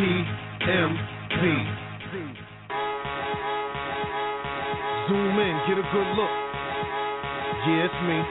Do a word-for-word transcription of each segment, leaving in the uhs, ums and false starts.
M P. Zoom in, get a good look. Yeah, it's me.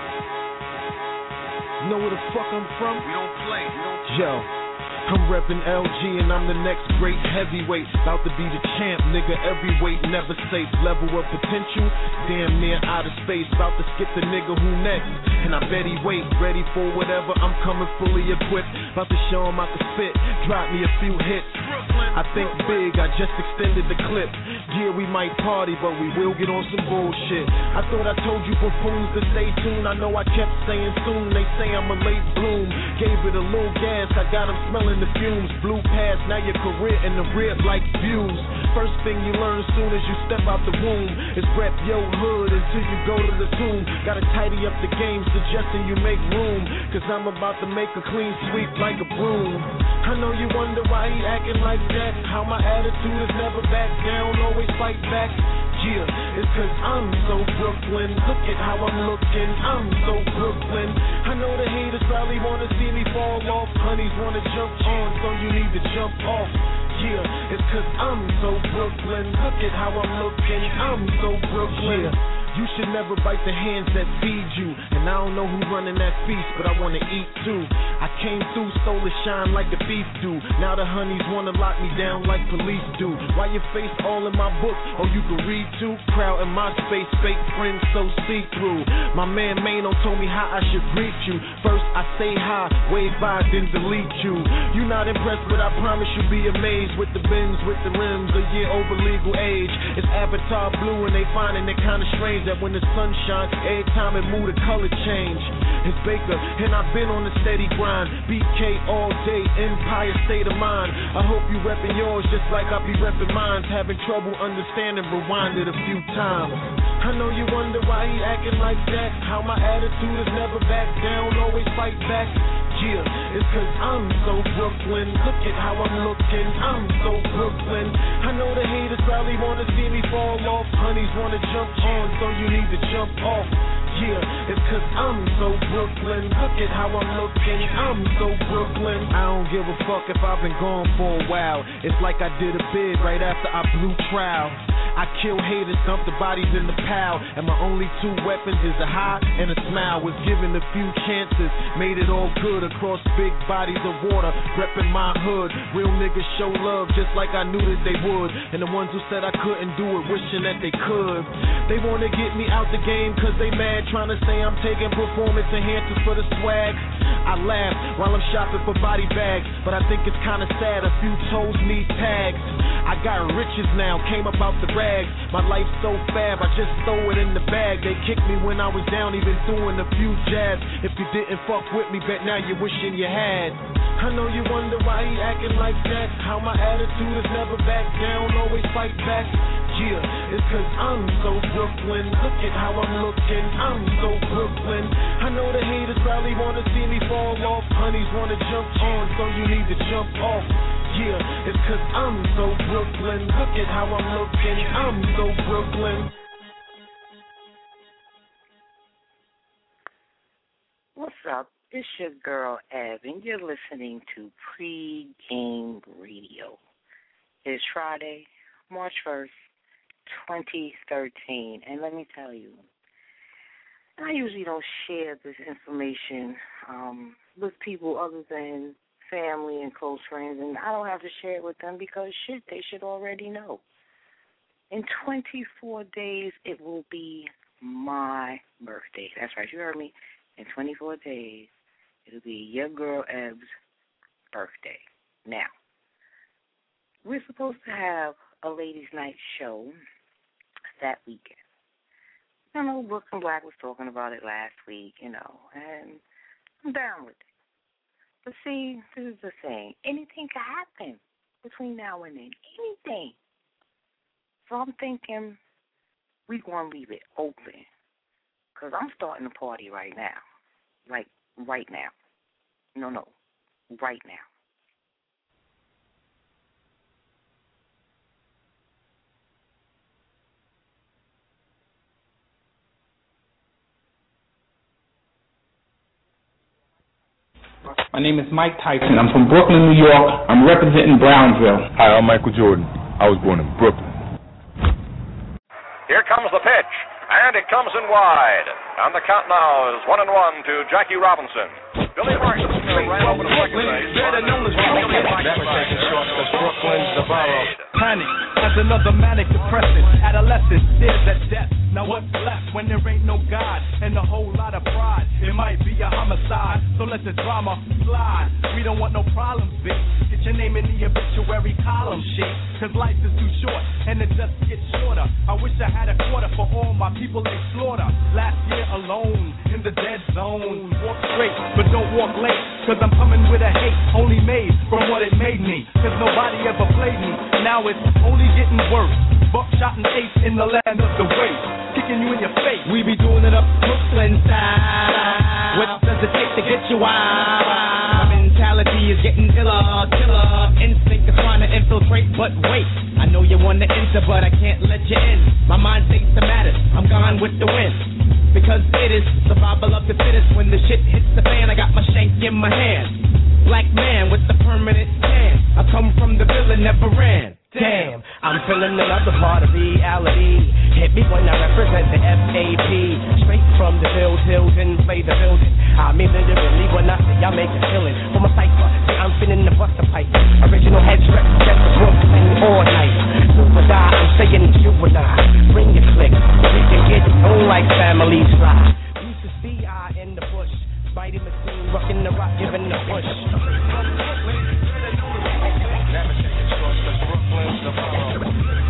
Know where the fuck I'm from? We don't play, we don't play. Yo, I'm reppin' L G and I'm the next great heavyweight. About to be the champ, nigga, every weight never safe. Level of potential, damn near out of space. About to skip the nigga who next, and I bet he wait. Ready for whatever, I'm coming fully equipped. About to show him I can spit, drop me a few hits. I think big, I just extended the clip. Yeah, we might party, but we will get on some bullshit. I thought I told you buffoons to stay tuned. I know I kept saying soon. They say I'm a late bloom. Gave it a little gas, I got them smelling the fumes. Blew past, now your career in the rib like views. First thing you learn soon as you step out the womb is rep your hood until you go to the tomb. Gotta tidy up the game, suggesting you make room. Cause I'm about to make a clean sweep like a broom. I know you wonder why he acting like that. How my attitude is never back down, always fight back. Yeah, it's cause I'm so Brooklyn. Look at how I'm looking, I'm so Brooklyn. I know the haters probably wanna see me fall off. Honeys wanna jump on, so you need to jump off. Yeah, it's cause I'm so Brooklyn. Look at how I'm looking, I'm so Brooklyn. Yeah. You should never bite the hands that feed you. And I don't know who running that feast, but I wanna eat too. I came through, stole the shine like the thief do. Now the honeys wanna lock me down like police do. Why your face all in my book? Oh, you can read too? Crowd in my space, fake friends so see-through. My man Mano told me how I should greet you. First I say hi, wave by, then delete you. You not impressed, but I promise you'll be amazed. With the bins, with the rims, a year over legal age. It's Avatar blue and they finding it kinda strange that when the sun shines, every time it move the color change. It's Baker, and I've been on a steady grind. B K all day, Empire state of mind. I hope you reppin' yours just like I be reppin' mine. Having trouble understanding, rewind it a few times. I know you wonder why he acting like that. How my attitude is never back down, always fight back. Yeah, it's cause I'm so Brooklyn. Look at how I'm looking, I'm so Brooklyn. I know the haters probably wanna see me fall off. Honeys wanna jump on, so you need to jump off. Yeah, it's cause I'm so Brooklyn. Look at how I'm looking, I'm so Brooklyn. I don't give a fuck if I've been gone for a while. It's like I did a bid right after I blew trial. I kill haters, dump the bodies in the pile. And my only two weapons is a high and a smile. Was given a few chances, made it all good across big bodies of water, reppin' my hood. Real niggas show love just like I knew that they would. And the ones who said I couldn't do it, wishing that they could. They wanna get me out the game cause they mad, trying to say I'm taking performance enhancers for the swag. I laugh while I'm shopping for body bags, but I think it's kinda sad a few toes need tags. I got riches now, came up out the rags. My life's so fab, I just throw it in the bag. They kicked me when I was down, even throwing a few jabs. If you didn't fuck with me, bet now you're wishing you had. I know you wonder why he acting like that. How my attitude is never back down, always fight back. Yeah, it's cause I'm so Brooklyn. Look at how I'm looking, I'm so Brooklyn. I know the haters probably wanna see me fall off. Honeys wanna jump on, so you need to jump off. Yeah, it's cause I'm so Brooklyn. Look at how I'm looking, I'm so Brooklyn. What's up? It's your girl, Ev, and you're listening to Pre-Game Radio. It's Friday, March first, twenty thirteen, and let me tell you, I usually don't share this information um, with people other than family and close friends, and I don't have to share it with them because, shit, they should already know. In twenty-four days, it will be my birthday. That's right, you heard me. In twenty-four days, it'll be your girl Eb's birthday. Now, we're supposed to have a ladies' night show that weekend. I know Brooklyn Black was talking about it last week, you know, and I'm down with it. But see, this is the thing. Anything can happen between now and then. Anything. So I'm thinking we're going to leave it open because I'm starting a party right now. Like, right now. No, no. Right now. My name is Mike Tyson. I'm from Brooklyn, New York. I'm representing Brownsville. Hi, I'm Michael Jordan. I was born in Brooklyn. Here comes the pitch, and it comes in wide. And the count now is one and one to Jackie Robinson. Billy Martin ran over to second base. Better known as Brooklyn's the borough. Panic as another manic depressant. Adolescent stares at death. Now what's left when there ain't no God and a whole lot of pride? It might be a homicide, so let the drama slide. We don't want no problems, bitch. Get your name in the obituary column, shit. Cause life is too short and it just gets shorter. I wish I had a quarter for all my people they slaughter. Last year alone in the dead zone. Walk straight, but don't walk late. Cause I'm coming with a hate only made from what it made me. Cause nobody ever played me. Now it's only getting worse. Buckshot and ace in the land of the waste. Kicking you in your face. We be doing it up Brooklyn style. What does it take to get you out? My mentality is getting iller, killer. Instinct is trying to infiltrate, but wait. I know you want to enter, but I can't let you in. My mind thinks the matter. I'm gone with the wind. Because it is survival of the fittest. When the shit hits the fan, I got my shank in my hand. Black man with the permanent tan. I come from the villain, never ran. Damn, I'm feeling another part of reality. Hit me when I represent the F A P. Straight from the hills, hills, and play the building. I mean literally when I say I make a killing. For my cipher, see I'm finna the buster pipe. Original heads represent the Brooklyn all night. Super die, I'm saying you and I. Bring your click, we can get it on like families fly. Used to see I in the bush. Spidey machine, rocking the rock, giving the push. Never take it short, cause Brooklyn's the borough.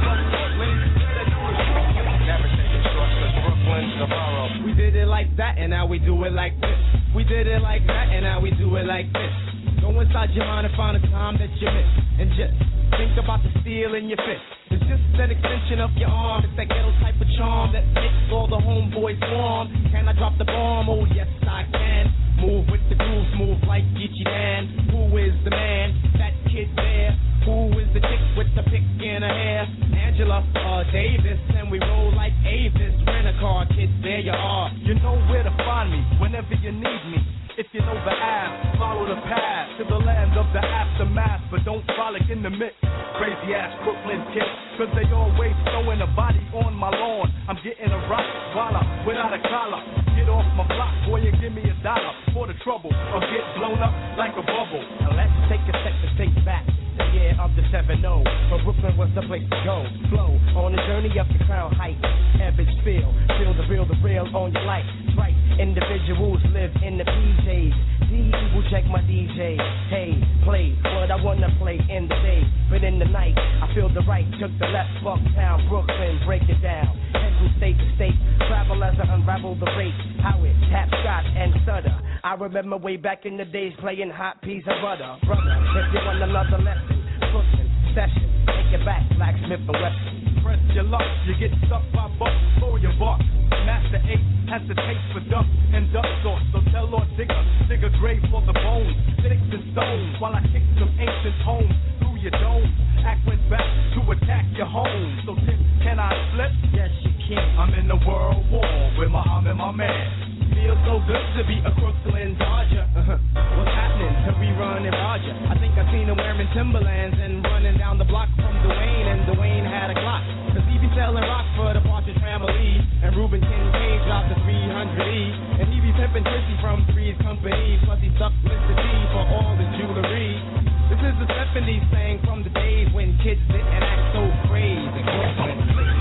Never take it short, cause Brooklyn's the borough. We did it like that, and now we do it like this. We did it like that, and now we do it like this. Go inside your mind and find a time that you miss. And just think about the steel in your fist. It's just an extension of your arm. It's that ghetto type of charm that makes all the homeboys warm. Can I drop the bomb? Oh, yes, I can. Move with the grooves, move like Geechee Dan. Who is the man? That kid there. Who is the chick with the pick in her hair? Angela uh, Davis. And we roll like Avis. Rent a car, kids, there you are. You know where to find me whenever you need me. If you know the ass, follow the path to the land of the aftermath. But don't frolic in the mix, crazy ass Brooklyn kids. Cause they always throwing a body on my lawn. I'm getting a rock swallow without a collar. Get off my block, boy, and give me a dollar for the trouble. Or get blown up like a bubble. Now let's take a sec to think back. The year of the seven oh. But Brooklyn was the place to go. Flow on the journey up the Crown Heights. Average feel, feel the real, the real on your life. Right, individuals live in the P Js. D will check my D J. Hey, play what I wanna play in the day. But in the night, I feel the right. Took the left, Bucktown, Brooklyn, break it down. Head from state to state, travel as I unravel the rate. How it tap, scotch, and stutter. I remember way back in the days playing hot piece of butter. Brother, if you want another lesson, Brooklyn, session, take it back, Blacksmith and Wesson. Press your luck, you get stuck by bucks for your buck. Master eight has the taste for duck and duck sauce. So tell Lord Digger, dig a grave for the bones, sticks and stones, while I kick some ancient homes through your dome. Act went back to attack your home. So Tim, can I flip? Yes, you can. I'm in the world war with Muhammad, my man. Feels so good to be a Brooklyn Dodger. Uh-huh. What's happening to rerun and Roger? I think I seen him wearing Timberlands and running down the block from Dwayne, and Dwayne had a Glock. Cause he be selling rock for the Partridge Family, and Ruben Kincaid dropped the three hundred E, and he be pimping Chrissy from Three's Company, plus he stuck Mister D for all the jewelry. This is the seventies thing from the days when kids didn't act so crazy. Brooklyn.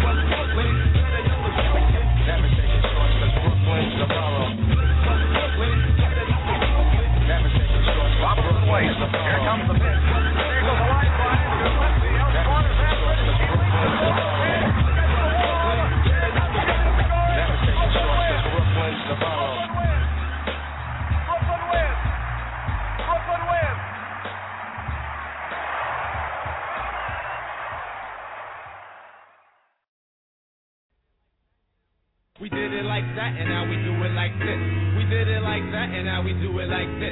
Never take it short, cause Brooklyn's the borough. Never take it short, Robert Wade. Here comes the pitch. There goes the line drive. Good left field. Corner back. Never take it short, cause Brooklyn's the borough. Brooklyn wins. Brooklyn wins. We did it like that, and now we do it like this. We did it like that, and now we do it like this.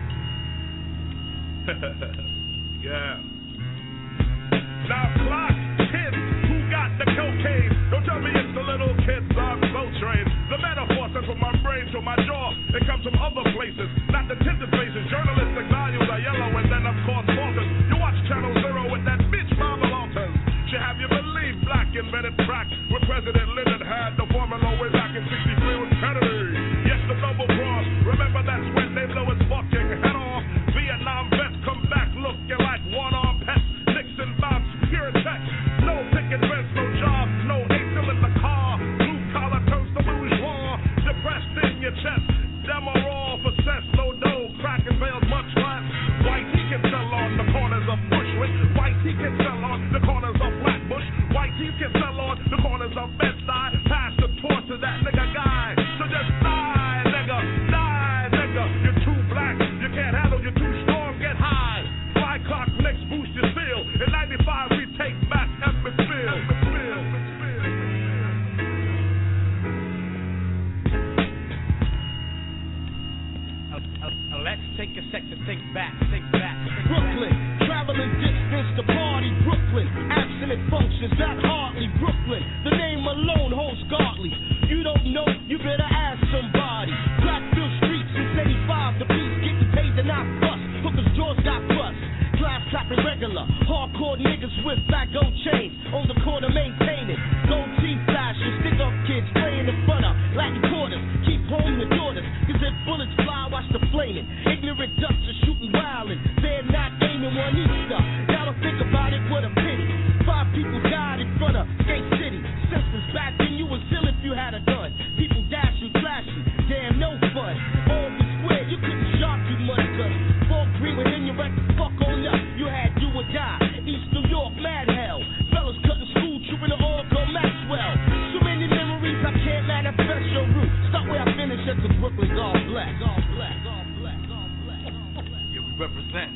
Yeah. Now, clock, kids, who got the cocaine? Don't tell me it's the little kids on boat train. The The metaphor sent from my brain to my jaw. It comes from other places, not the tinted faces. Journalistic values are yellow and then of course falters. You watch Channel Zero with that bitch Marvel Alters. She have you believe black invented crack when President Lyndon had the formula way back in sixty-three with Kennedy. Yes, the double cross. Remember that's when they blew his fucking head off. Vietnam vets come back looking like one-armed pets. Nixon bombs pure tech. No picket fence, no jobs, no angel in the car. Blue collar turns to bourgeois. Depressed in your chest. Them are all for cess. No dough, crack and veils much less. White he can sell on the corners of Bushwick. White he can sell on the corners of Flatbush. White he can sell on the corners of Bed-Stuy. Pass the torch to that nigga guy. So just die, nigga, die, nigga. You're too black, you can't handle, you're too strong, get high. Fly clock next boost your seal. In ninety-five we take back Emmetsville. Let's take a sec to think back, think back. Think Brooklyn, back. traveling distance to party. Brooklyn, abstinent functions, not hardly. Brooklyn, the name alone holds godly. You don't know, you better ask somebody. Blackfield Street since eighty-five, the beats getting paid to not bust. Hookers' jaws got bust. Glass clapping regular, hardcore niggas with fat gold chains on the corner maintaining. Gold teeth flashing, stick up kids playing in front of Latin quarters. Keep home your daughters, cause if bullets fly, watch the flaming. Ignorant ducks are shooting wildin', they're not aiming one Easter. Now to think about it, what a pity. Five people died in front of Skate City. Sisters back then, you was ill if you had a gun. People dashing, flashing, damn no fun. All the square, you couldn't sharp too much, cause fall green within your record, fuck on up. You had do or die. East New York, mad hell. Fellas cutting school, trooping to all go Maxwell. So many memories, I can't manifest your route. Start where I finish at the Brooklyn, God bless. God bless. God bless. God bless. Yeah, we represent.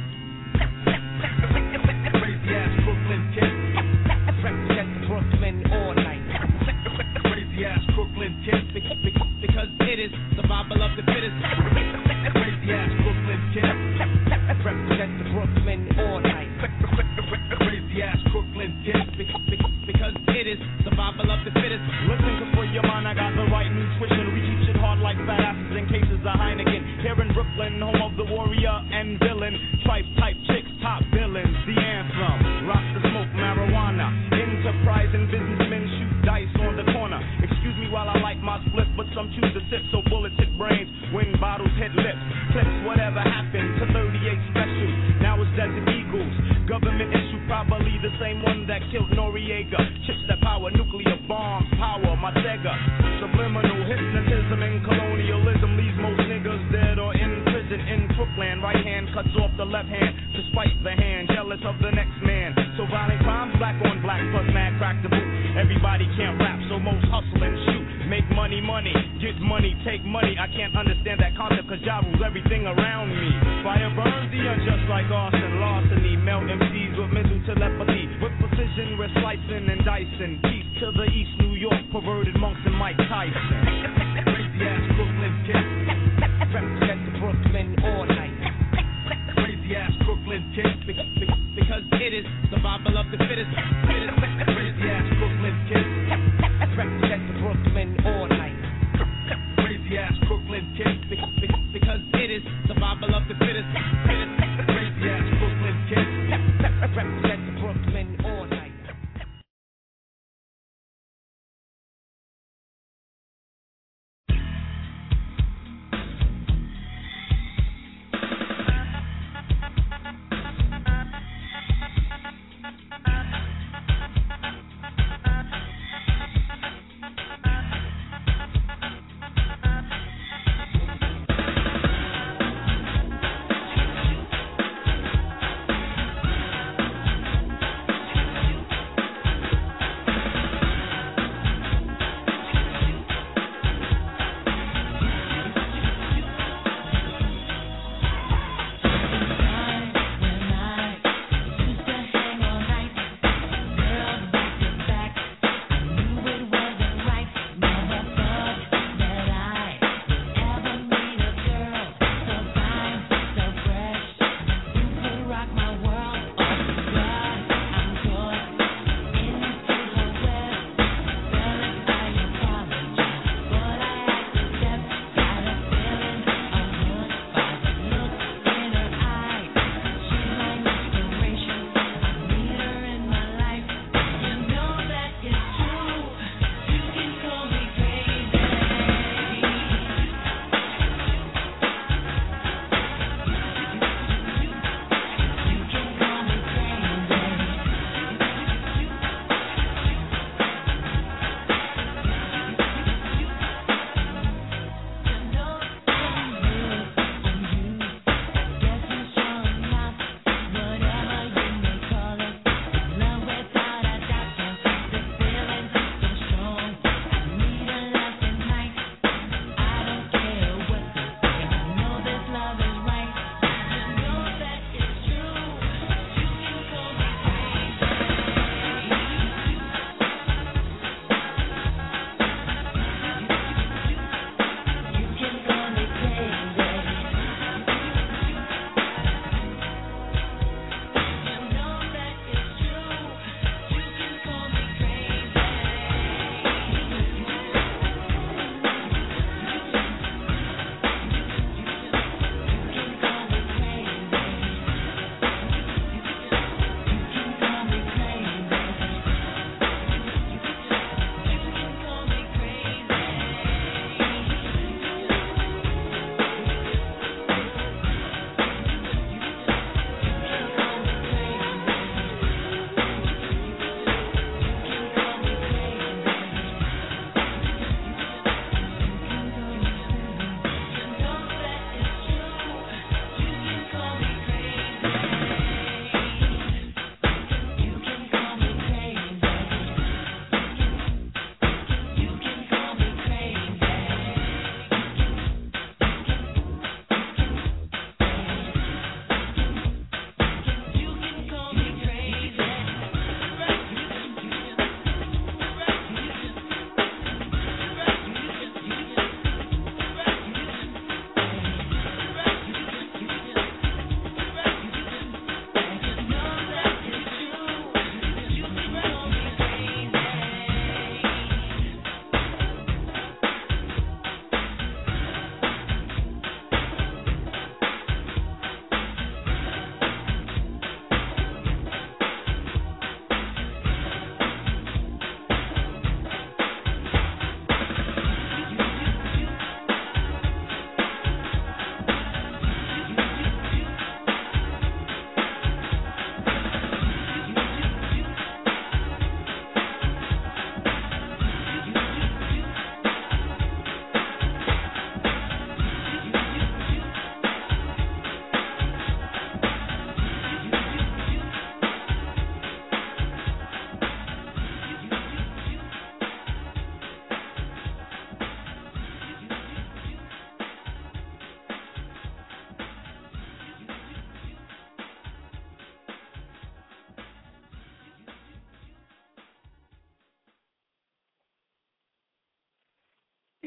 Crazy ass Brooklyn kid. Represent the Brooklyn all night. Crazy ass Brooklyn kid. Because it is survival of the fittest. Crazy ass Brooklyn kid. Represent the Brooklyn all night. Crazy ass Brooklyn kid. Because it is survival of the fittest. Listen, cause for your mind I got the right nutrition. We teach it hard like fat asses in cases of Heineken. Here in Brooklyn, home of the warrior and villain. Tripe type chicks, top villains. The anthem. Rock the smoke, marijuana. Enterprising businessmen shoot dice on the corner. Excuse me while I light my split, but some choose to sip so bullets hit brains. When bottles hit lips. Clips, whatever happened to thirty-eight special. Now it's Desert Eagles. Government issue, probably the same one that killed Noriega. Chips that power, nuclear bombs, power, my Sega. Subliminal hypnotism and colonialism leaves most niggas dead or in prison in Brooklyn. Right hand cuts off the left hand to spite the hand, jealous of the next man. So violent crimes, black on black, plus mad crack the boot. Everybody can't rap, so most hustle and shoot. Make money, money, get money, take money. I can't understand that concept, cause Ja rules everything around me. Fire burns the unjust like arson, larceny. Melt M Cs with mental telepathy. With precision, we're slicing and dicing. Peace to the East New York, perverted monks and Mike Tyson. Crazy ass Brooklyn kid. Represent the Brooklyn all night. Crazy ass Brooklyn kid. Because it is survival of the fittest. Crazy ass Brooklyn kid. Represent the Brooklyn all night. Crazy ass Brooklyn kid. Because it is survival of the fittest. Crazy ass Brooklyn kid. Represent the Brooklyn all night.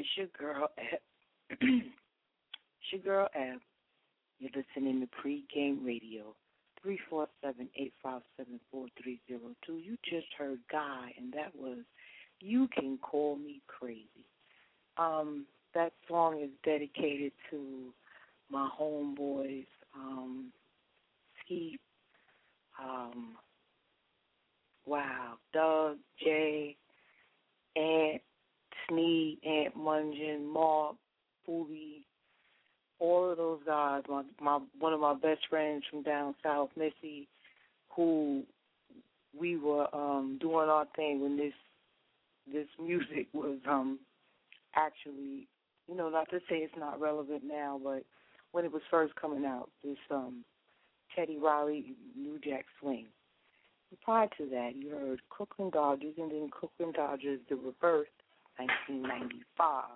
It's your girl, Eb. It's your girl, Eb. You're listening to Pre-Game Radio, three four seven, eight five seven, four three zero two. You just heard Guy, and that was You Can Call Me Crazy. Um, that song is dedicated to my homeboys, um, Skeet, um, wow, Doug, Jay, Ant, Sneed, Ant Mungeon, Mark, Fooley, all of those guys. My, my one of my best friends from down south, Missy, who we were um, doing our thing when this this music was um, actually, you know, not to say it's not relevant now, but when it was first coming out, this um, Teddy Riley, New Jack Swing. And prior to that, you heard Crooklyn Dodgers, and then Crooklyn Dodgers, The Rebirth, nineteen ninety-five.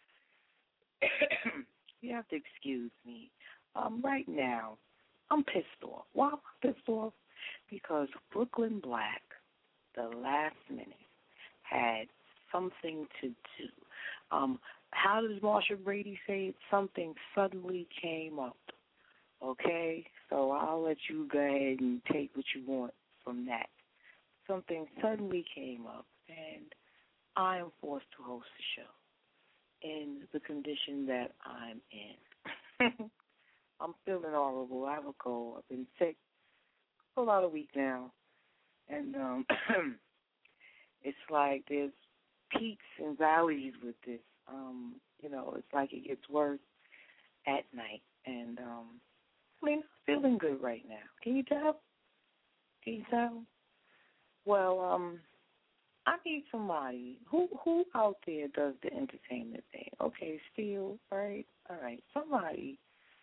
You have to excuse me. Um, right now, I'm pissed off. Why am I pissed off? Because Brooklyn Black, the last minute, had something to do. Um, how does Marsha Brady say it? Something suddenly came up. Okay? So I'll let you go ahead and take what you want from that. Something suddenly came up, and I am forced to host the show in the condition that I'm in. I'm feeling horrible. I have a cold. I've been sick for about a week now. And um, it's like there's peaks and valleys with this. Um, you know, it's like it gets worse at night. And, um, I mean, I'm feeling good right now. Can you tell? Can you tell? Well, um, I need somebody who who out there does the entertainment thing. Okay, Steel, right? All right, somebody,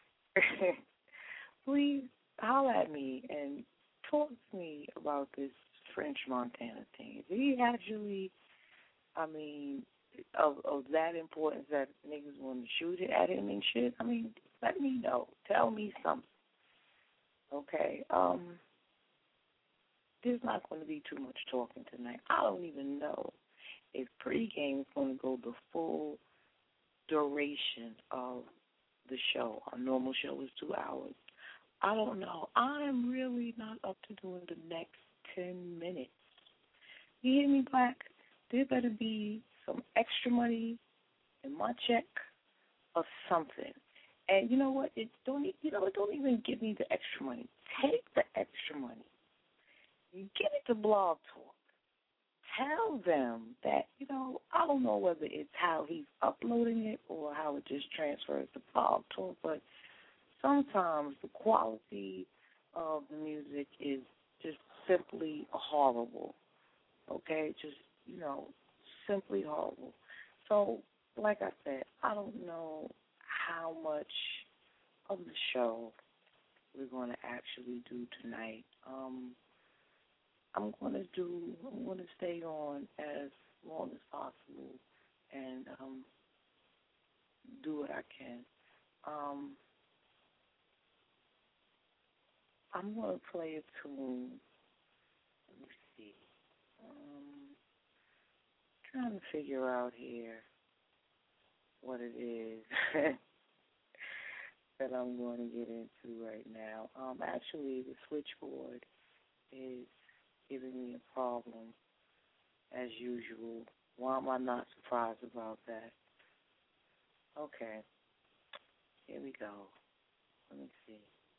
please holler at me and talk to me about this French Montana thing. Is he actually, I mean, of, of that importance that niggas want to shoot it at him and shit? I mean, let me know. Tell me something. Okay, um... there's not going to be too much talking tonight. I don't even know if pregame is going to go the full duration of the show. Our normal show is two hours. I don't know. I'm really not up to doing the next ten minutes. You hear me, Black? There better be some extra money in my check or something. And you know what? It don't. You know, it don't even give me the extra money. Take the extra money. You get it to Blog Talk. Tell them that, you know, I don't know whether it's how he's uploading it or how it just transfers to Blog Talk, but sometimes the quality of the music is just simply horrible. Okay? Just, you know, simply horrible. So, like I said, I don't know how much of the show we're going to actually do tonight. Um... I'm going to do, I'm going to stay on as long as possible and um, do what I can. Um, I'm going to play a tune. Let me see. Um, trying to figure out here what it is that I'm going to get into right now. Um, actually, the switchboard is giving me a problem, as usual. Why am I not surprised about that? Okay. Here we go. Let me see.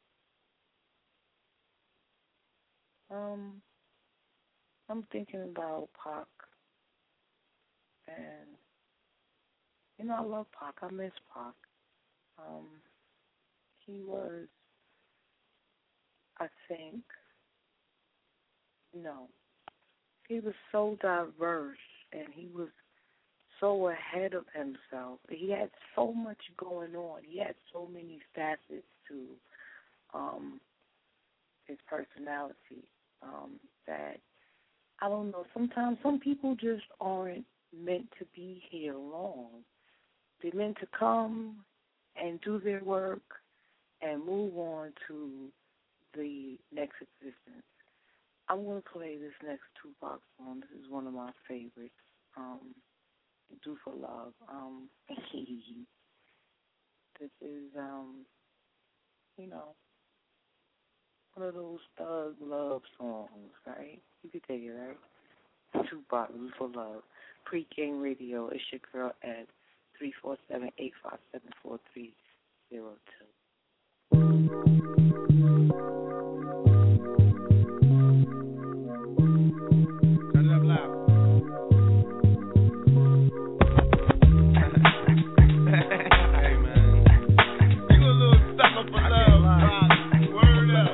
Um, I'm thinking about Pac. And, you know, I love Pac. I miss Pac. Um, he was, I think, No. He was so diverse, and he was so ahead of himself. He had so much going on. He had so many facets to um, his personality um, that, I don't know, sometimes some people just aren't meant to be here long. They're meant to come and do their work and move on to the next existence. I'm going to play this next Tupac song. This is one of my favorites. Um, Do for Love. Um, this is, um, you know, one of those thug love songs, right? You could take it, right? Tupac, Do for Love. Pre-Game Radio. It's your girl at three four seven, eight five seven, four three zero two. Turn it up loud. Hey, man. You a little sucker for love. Word up.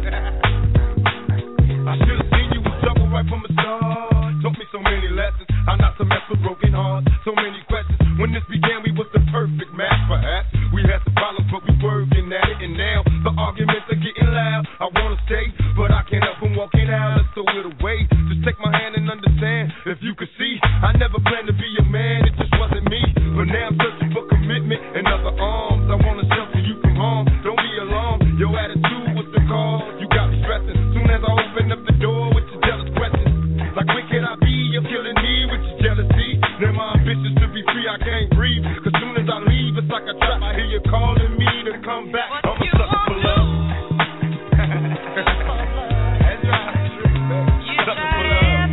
I should have seen you was trouble right from the start. Taught me so many lessons. How not to mess with broken hearts. So many questions. When this began, we was the perfect match, perhaps. We had some problems, but we working at it. And now the arguments are getting loud. I wanna stay, but I can't help from walking out. Let's throw it away. Just take my hand and understand. If you could see, I never planned to be a man. It just wasn't me. But now I'm searching for commitment and other arms. I wanna shelter you from harm. Don't be alarmed. Your attitude was the cause. You got me stressing. Soon as I open up the door with your jealous questions. Like, where can I be? You're killing me with your jealousy. Now my ambitions to be free, I can't breathe. Cause soon as I leave, it's like a trap. I hear you calling me to come back. I'm a sucker for love. That's right. Sucker for love.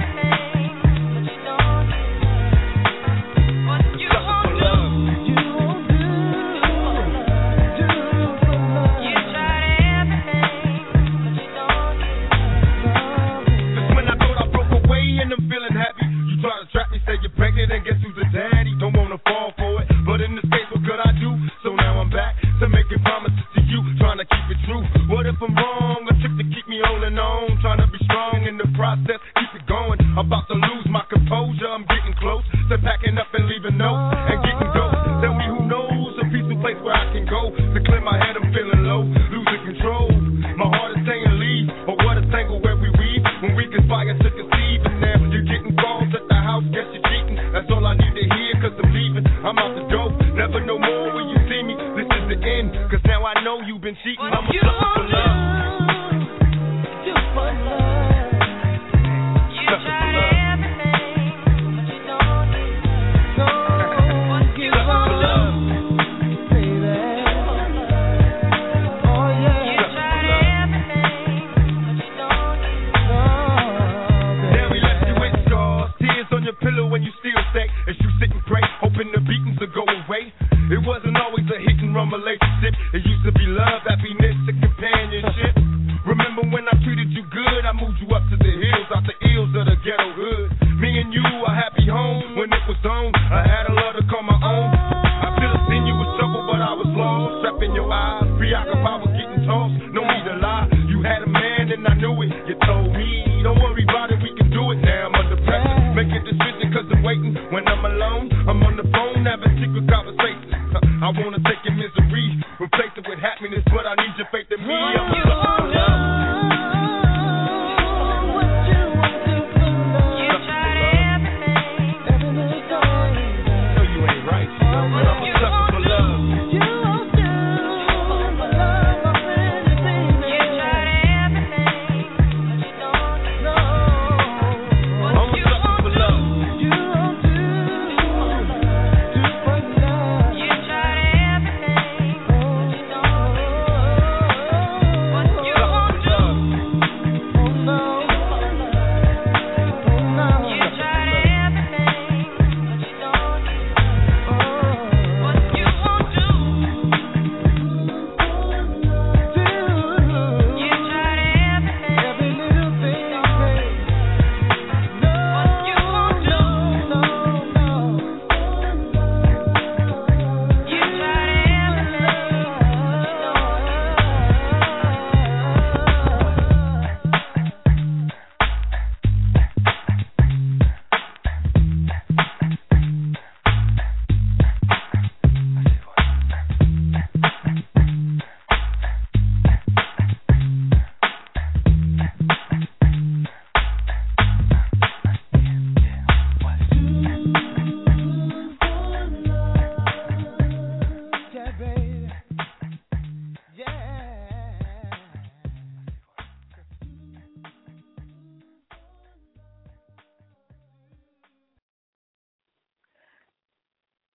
Sucker for love. Cause when I thought I broke away and I'm feeling happy, you try to trap me, say you're pregnant and guess who's the daddy? Don't wanna fall for it, but in this case, what could I do? So now I'm back to making promises to you, trying to keep it true. What if I'm wrong? A trick to keep me holding on, trying to be strong in the process, keep it going. About to lose my composure, I'm getting close to packing up and leaving notes and getting ghosts. Tell me who knows a peaceful place where I can go to clear my head. I'm feeling low, losing control. My heart is saying leave, or what a tangle where we weave when we conspire to conceive. And now you're getting calls at the house, guess you're cheating. That's all I need to hear, cause I'm leaving. I'm out the door, never no more when you see me. This is the end, cause now I know you've been cheating. I'm a sucker for love. Do for love. You Sucker for try love. everything, but you don't get Don't give Sucker for up, love. baby. Oh yeah. You Sucker try for love. everything, but you don't get Now we left you with scars, tears on your pillow when you still stay. As you sit and pray, hoping the beatings will go away. It wasn't always a hit and run relationship. It used to be love, happiness, and companionship. Remember when I treated you good? I moved you up to the hills, out the ills of the ghetto hood. Me and you, a happy home when it was on. I had a love to call my own. I still seen you was trouble, but I was lost. Trapped in your eyes, preoccupied with getting tossed. No need to lie, you had a man and I knew it. You told me, don't worry about it, we can do it. Now I'm under pressure, make a decision cause I'm waiting. When I'm alone, I'm on the phone having secret conversations. I wanna take your misery, replace it with happiness, but I need your faith in me. I'm a sucker for love. No, you ain't right. I'm a sucker for love. I'm a sucker for love.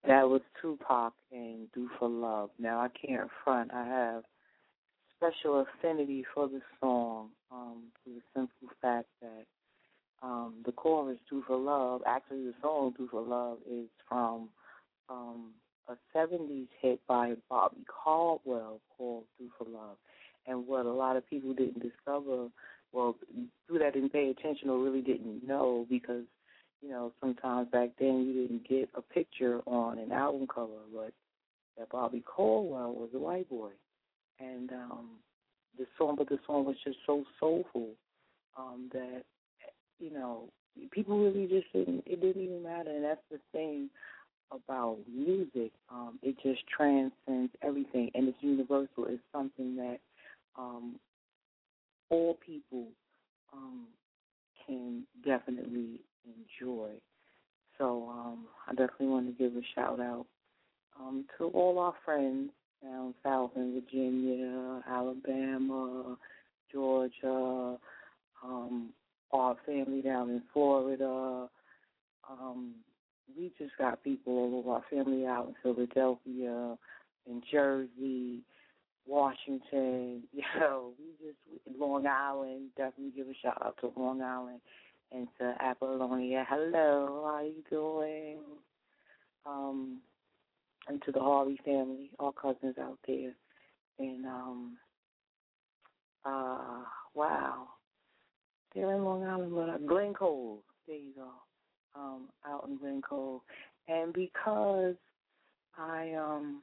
That was Tupac and Do for Love. Now, I can't front. I have special affinity for the song um, for the simple fact that um, the chorus, Do for Love, actually the song, Do for Love, is from um, a seventies hit by Bobby Caldwell called Do for Love. And what a lot of people didn't discover, well, people that didn't pay attention or really didn't know, because you know, sometimes back then you didn't get a picture on an album cover, but that Bobby Caldwell was a white boy. And um, the song, but the song was just so soulful um, that, you know, people really just didn't, it didn't even matter. And that's the thing about music. Um, it just transcends everything, and it's universal. It's something that um, all people um, can definitely enjoy. So um, I definitely want to give a shout out um, to all our friends down south in Virginia, Alabama, Georgia, um, our family down in Florida. Um, we just got people all over our family out in Philadelphia, in Jersey, Washington. You know, we just Long Island. Definitely give a shout out to Long Island. And to Apollonia, hello, how you doing? Um, and to the Harvey family, all cousins out there. And, um, uh, wow, they're in Long Island, but uh, Glen Cove, there you go, um, out in Glen Cove. And because I, um,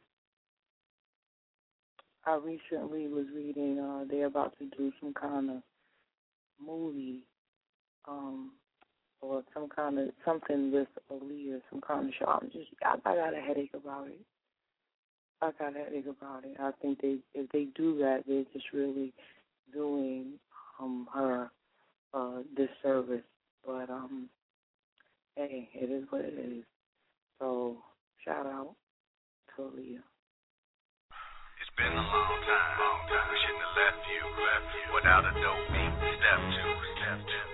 I recently was reading, uh, they're about to do some kind of movie, Um, or some kind of something with Aaliyah, some kind of show. I'm just, I, I got a headache about it. I got a headache about it. I think they, if they do that, they're just really doing um her uh disservice. But um, hey, it is what it is. So shout out to Aaliyah. It's been a long time, long time. We shouldn't have left you, left you without a dope beat. Step two, step two.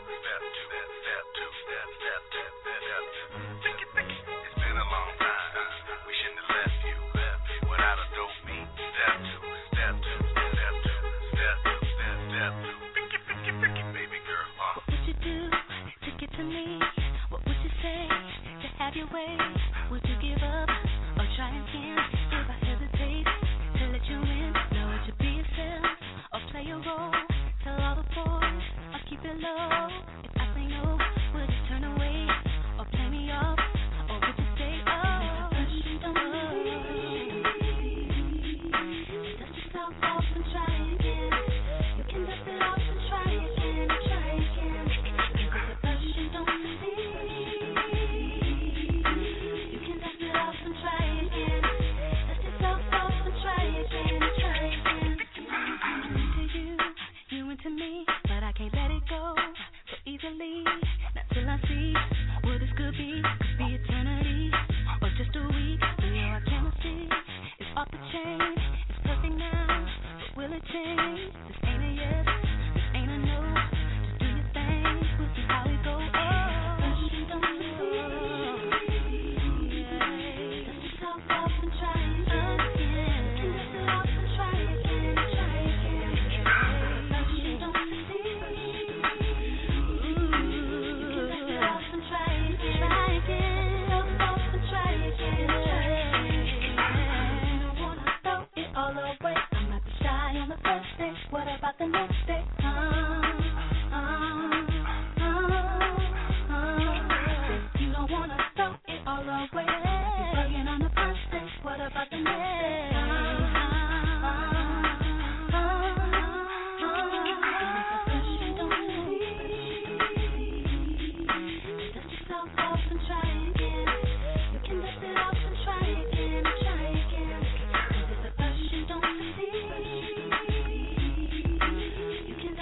Your way, would you give up or try again? If I hesitate to let you in, know it to be yourself or play a role. Tell all the boys or keep it low. If I say no, would you turn away or play me off, or would you say oh? Don't believe. Dust yourself off and try again. You can dust it off and try again, try again. Because the person don't believe. To me, but I can't let it go so easily. Not till I see what this could be. Could be eternity or just a week. You know our chemistry is off the chain. It's perfect now, but will it change? This ain't a yes, this ain't a no. Just do your thing, we'll see how it goes. Oh, don't believe. Yeah. Dust yourself off and try again. Dust it off and try again, try again. What about the next day? Uh, uh, uh, uh. You don't wanna throw it all away. You're bugging on the first day. What about the next day? Uh, uh, uh, uh. Dust yourself off and try again. You can dust it off and try again, try again. 'Cause it's a first you don't believe. You can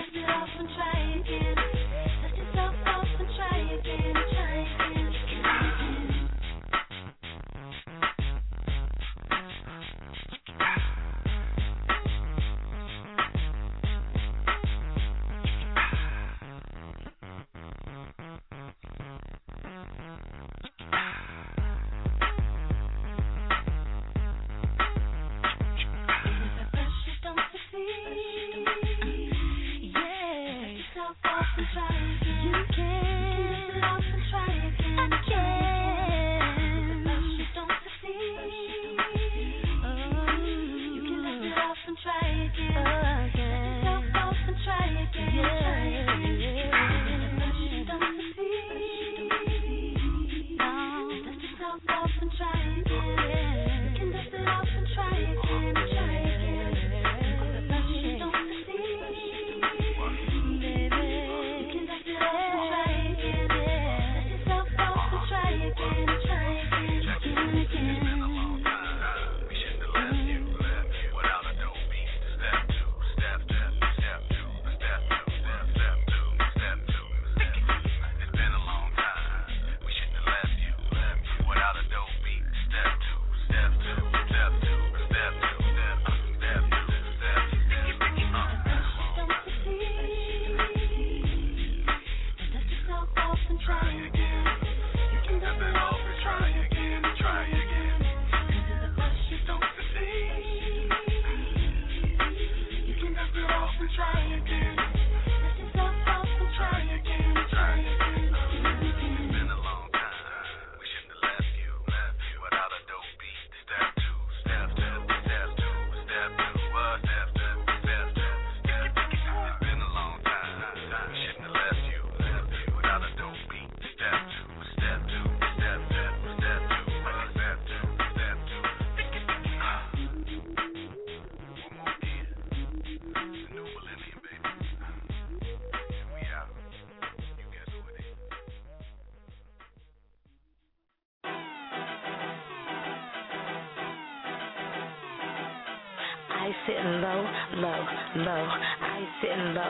low. I sitting low.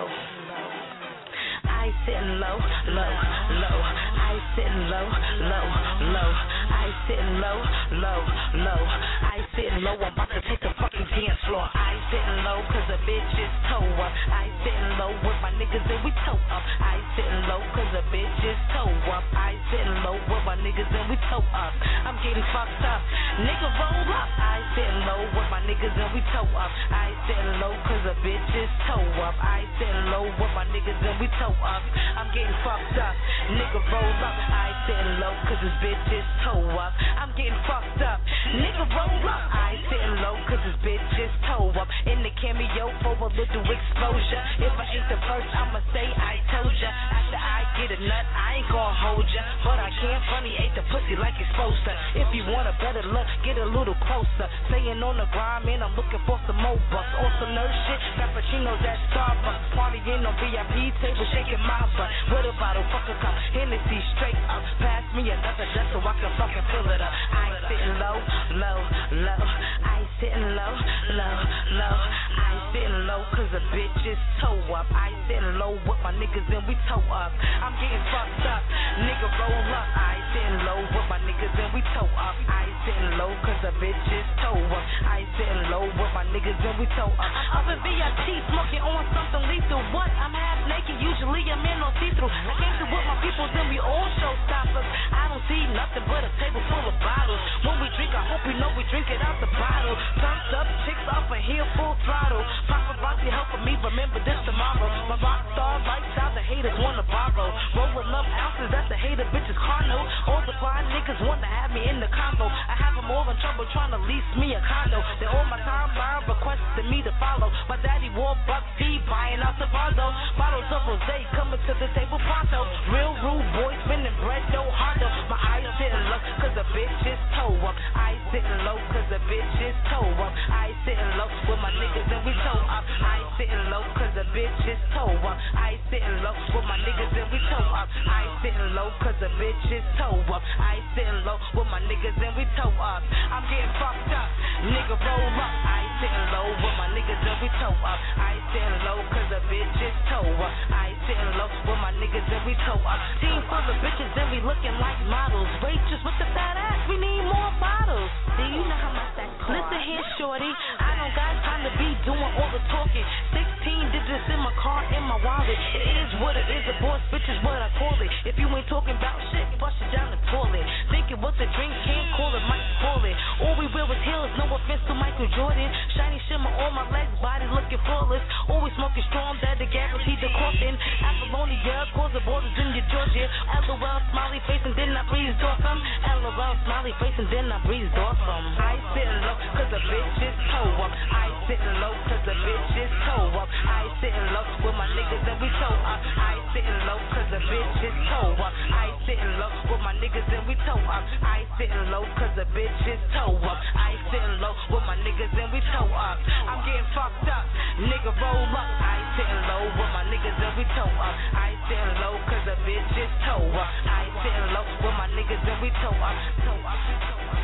I sitting low, low, low. I sitting low, low, low. I sitting low, low, low. I sitting low. I'm about to take the fucking dance floor. I sitting low cause the bitch is toe up. I sitting low with my niggas and we toe up. I sitting low cause the bitch is toe up. I sitting low with my niggas and we toe up. I'm getting fucked up. Nigga roll up. I sitting low with my niggas and we toe up. I sitting low cause the bitch is toe up. I sitting low with my niggas and we toe up. I'm getting fucked up. Nigga roll up. I sitting low cause this bitch is toe up. I'm getting fucked up. Nigga roll up. I sitting low cause this bitch is toe up. In the cameo for a little exposure. If I ain't the first, I'ma say I told ya. After I get a nut, I ain't gon' hold ya. But I can't funny ate the pussy like it's supposed to. If you want a better look, get a little closer. Staying on the grind, man, I'm looking for some more bucks. On some nerd shit, Frappuccinos at Starbucks. Partying on V I P table, shaking my butt. With a bottle, fuck a cup, Hennessy straight up. Pass me another just so I can fucking fill it up. I ain't sitting low, low, low. I ain't sitting low, low, low. I ain't sitting low cause the bitch is toe up. I ain't sitting low with my niggas and we toe up. I'm getting fucked up. Nigga roll up. I ain't sitting low with my niggas and we toe up. I ain't sitting low cause the bitch is toe up. I ain't sitting low with my niggas and we toe up. I'm up in V I P smoking on something lethal. What? I'm half naked. Usually I'm in on see-through. I came through with my people, then we all showstoppers. I don't see nothing but a table full of bottles. When we drink, I hope we know we drink it out the bottle. Thumbs up, chicks up and here full throttle. Paparazzi helping me remember this tomorrow. My rock star lifestyle, the haters wanna borrow. Rolling up ounces, that's the hater bitches carno. All the fine niggas want to have me in the combo. I have them all in trouble trying to lease me a condo. They all my timeline requesting me to follow. My daddy wore buck D, buying out the Rondo. Bottles of rosé coming to the table pronto. Real rude boy spinning bread, no Hondo. My eyes sitting low cause the bitch is toe up. I sitting low cause the bitch is toe up. I sitting low with my niggas and we toe up. I sitting low cause the bitch is toe up. I sitting low with my niggas and we toe up. I sitting low cause the bitch is toe up. I sitting low with my niggas and we toe up. I'm getting fucked up. Nigga roll up. I sitting low with my niggas and we toe up. I sitting low cause the bitch is toe up. I sitting low with my niggas and we toe up. Team full of bitches and we looking like models. Waitress with the fat ass, we need more bottles. Do you know how much that costs? Listen here, shorty, I don't got time to be doing all the talking. Sixteen digits in my car, in my wallet. It is what it is, a boss bitch is what I call it. If you ain't talking about shit, flush it down the toilet. Thinking what the drink can't call it, might spoil it. All we wear is heels, no offense to Michael Jordan. Shiny shimmer on my legs, body looking flawless. Always smoking strong, that the guaranteed the coffin. Apollonia, cause the borders in your Georgia. LOL, smiley face and then I breezed off him. LOL, smiley face and then I breezed off him. I sitting low cause the bitch is toe up. I sitting low cause the bitch is toe up. I sitting low with my niggas and we toe up. I sitting low cause the bitch is toe up. I sitting low with my niggas and we toe up. I sitting low cause the bitch is toe up. I sitting low with my niggas and we toe up. I'm getting fucked up. Nigga roll up. I sitting low with my niggas and we toe up. I sitting low cause the bitch is toe up. I sitting low with my niggas and we toe up. Toe up. Toe up.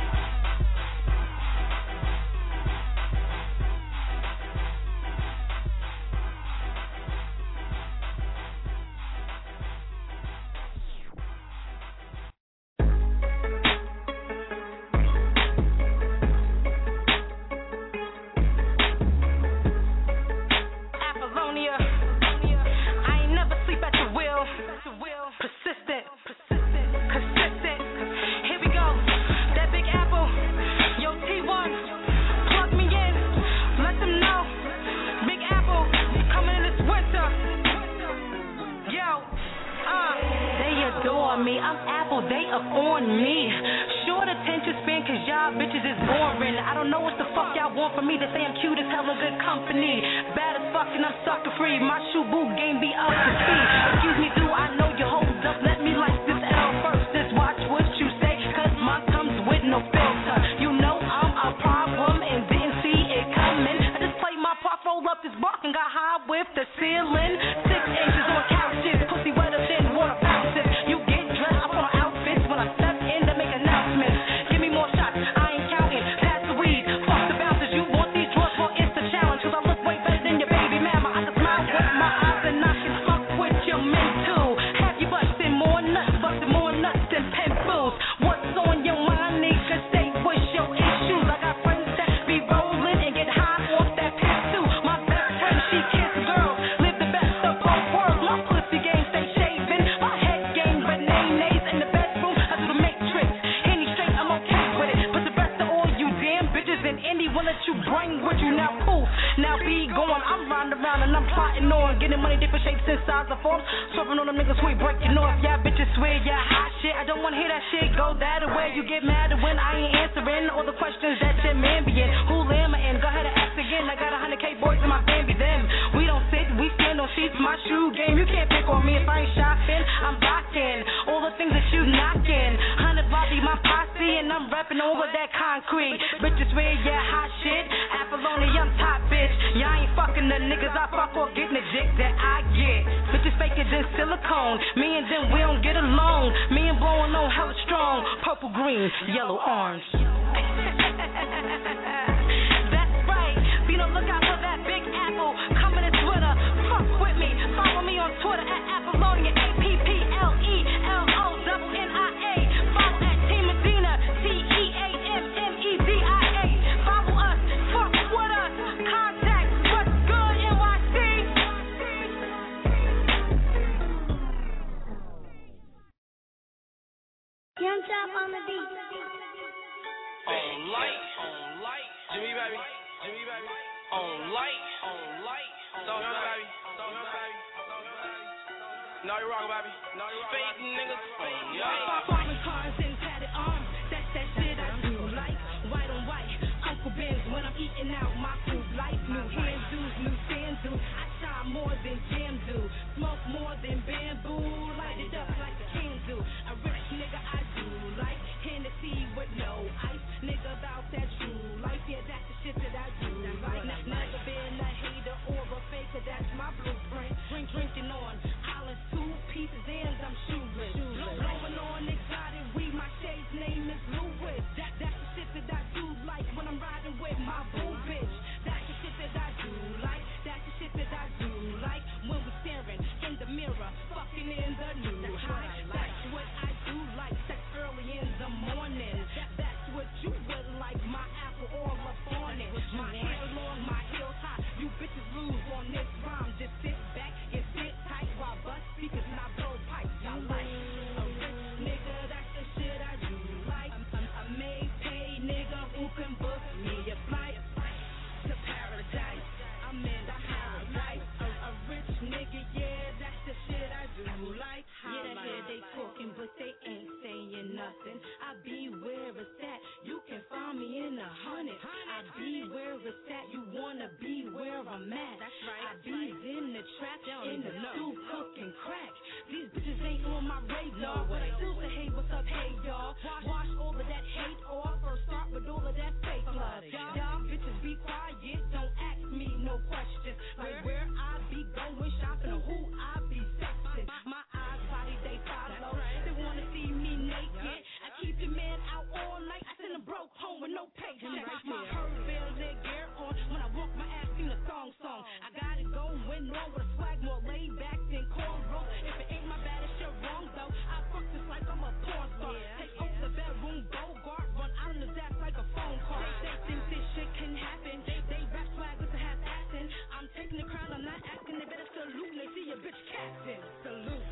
Persistent, consistent. Here we go. That Big Apple. Yo, T one. Plug me in. Let them know. Big Apple coming in this winter. Yo, uh. They adore me. I'm Apple. They up on me. Short attention span cause y'all bitches is boring. I don't know what the fuck y'all want from me. They say I'm cute as hell and good company. Bad as fuck and I'm sucker free. My shoe boot game be up to speed. Excuse me, do I know you hold up? Let me like this L first. Just watch what you say cause mine comes with no filter. You know I'm a problem and didn't see it coming. I just played my part, roll up this bark and got high with the ceiling. Six inches on couches, pussy wetter than water bounces. You get dressed up on outfits when I step in to make announcements. Give me more shots, I ain't counting. Pass the weed, fuck the bouncers. You want these drugs? Well, it's the challenge cause I look way better many different shapes and sizes of forms. Serving on them niggas who ain't breaking off. Yeah, bitches swear, yeah, hot shit. I don't wanna hear that shit go that way. You get mad when I ain't answering all the questions that your man be in. Who am I in? Go ahead and ask again. I got a hundred K boys in my band, be them. We don't sit, we stand on sheets. My shoe game, you can't pick on me if I ain't shopping. I'm rocking all the things that you knocking. Hundred Bobby, my posse, and I'm repping all of that concrete. Bitches swear, yeah, hot shit. Apollonia, I'm top bitch. Y'all ain't fucking the niggas I fuck or getting the dick that I get. Bitches faker than silicone. Me and them, we don't get along. Me and blowing on hella strong. Purple, green, yellow, orange. That's right. Be on the lookout for that big apple. Coming to Twitter. Fuck with me. Follow me on Twitter at Apollonia. A P P L E L O double N I A. Follow at Team Medina. T E A M M E D I A. Follow us. Fuck with us. Contact. What's good, N Y C? Young Chop on the beat. On light, on light, Jimmy baby, Jimmy baby. On light, on light, Dog baby, Dog baby. No, you wrong, baby. No, you fake niggas. On light. Foreign cars and tatted arms. That's that shit I do like. White on white, Uncle Ben's when I'm eating out my food. Life, new hand dudes, new sand dudes. I shine more than jam do. Smoke more than bamboo. Light it up like a can do. A rich nigga I do like. Hennessy with no ice. Nigga about that true life. Yeah, that's the shit that I do like. Never been a hater or a faker. That's my blueprint. Drink, drinking on islands, two pieces and I'm shoeless. Blowing on exotic weed. My shade's name is Louis. That, that's the shit that I do like when I'm riding with my boo bitch. That's the shit that I do like. That's the shit that I do like when we staring in the mirror, fucking in the new high. That's what I do like. Sex early in the morning. That's what you would like. My apple all up on it. My hair long, my heels high. You bitches lose on this rhyme. Just sit back and sit tight while bust speakers and I blow pipes. I like a rich nigga. That's the shit I do like. A made pay nigga who can book me a flight to paradise. I'm in the paradise. A, a rich nigga, yeah, that's the shit I do like. Yeah, that shit they talking, but they ain't saying nothing. I be where it's at. You can find me in a hundred. I be where it's at. You wanna be where I'm at. That's right. I be in the trap, in the stew, cooking crack. These bitches ain't on my radar, but I still say, hey, what's up, hey, y'all. Wash all of that hate off, or start with all of that fake love. Y'all bitches be quiet, don't ask me no questions. Like where I be going shopping or who I be sexing. My eyes, body, they follow. They wanna see me naked. I keep the man out all night. I send them broke home with no paycheck. My purse feel their gear on. When I walk my ass in a song song. I got it going on with a swag more laid back than cornrow. If it ain't my bad, it's your wrong though. I fuck this like I'm a porn star. Take off the bedroom, Bogart, run out of the desk like a phone call. They, they think this shit can happen. They, they rap swag with the half assing. I'm taking the crown, I'm not asking. They better salute me. See your bitch captain. Salute.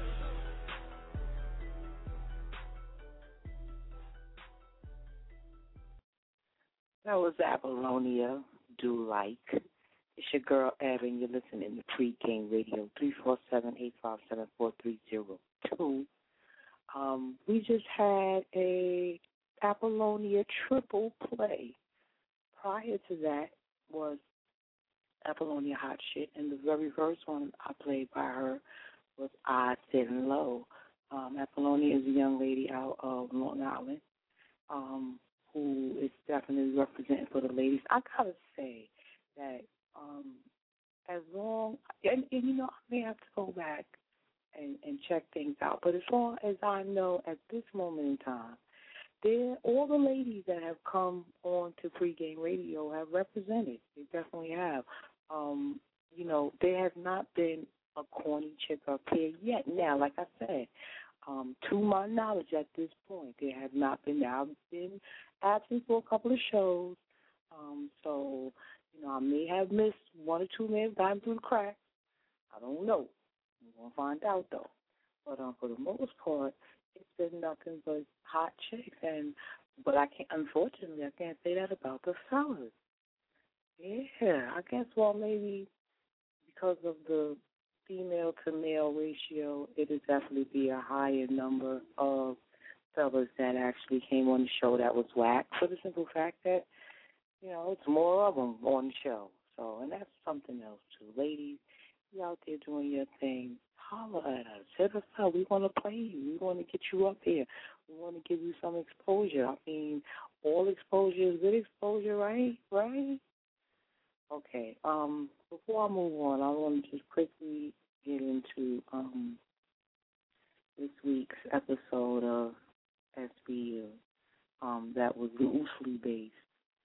That was Apollonia, Do Like. It's your girl, Evan. You're listening to Pre-Game Radio, three four seven, eight five seven, four three zero two. Um, we just had a Apollonia triple play. Prior to that was Apollonia Hot Shit, and the very first one I played by her was I Sitting Low. Um, Apollonia is a young lady out of Long Island. Um, who is definitely representing for the ladies. I gotta say that um, as long, and, and you know, I may have to go back and, and check things out, but as long as I know at this moment in time, there all the ladies that have come on to Pre-Game Radio have represented. They definitely have. Um, you know, there has not been a corny chick up here yet. Now, like I said, Um, to my knowledge at this point, there have not been. I've been absent for a couple of shows, um, so, you know, I may have missed one or two men gotten through the cracks. I don't know. We're going to find out, though. But um, for the most part, it's been nothing but hot chicks. And, but I can't, unfortunately, I can't say that about the fellas. Yeah, I guess, well, maybe because of the female to male ratio, it'll definitely be a higher number of fellas that actually came on the show that was whack, for the simple fact that, you know, it's more of them on the show. So, and that's something else, too. Ladies, you out there doing your thing, holler at us. Hit us up. We want to play you. We want to get you up here. We want to give you some exposure. I mean, all exposure is good exposure, right? Right? Okay. Um, before I move on, I want to just quickly get into um this week's episode of S B U um, that was loosely based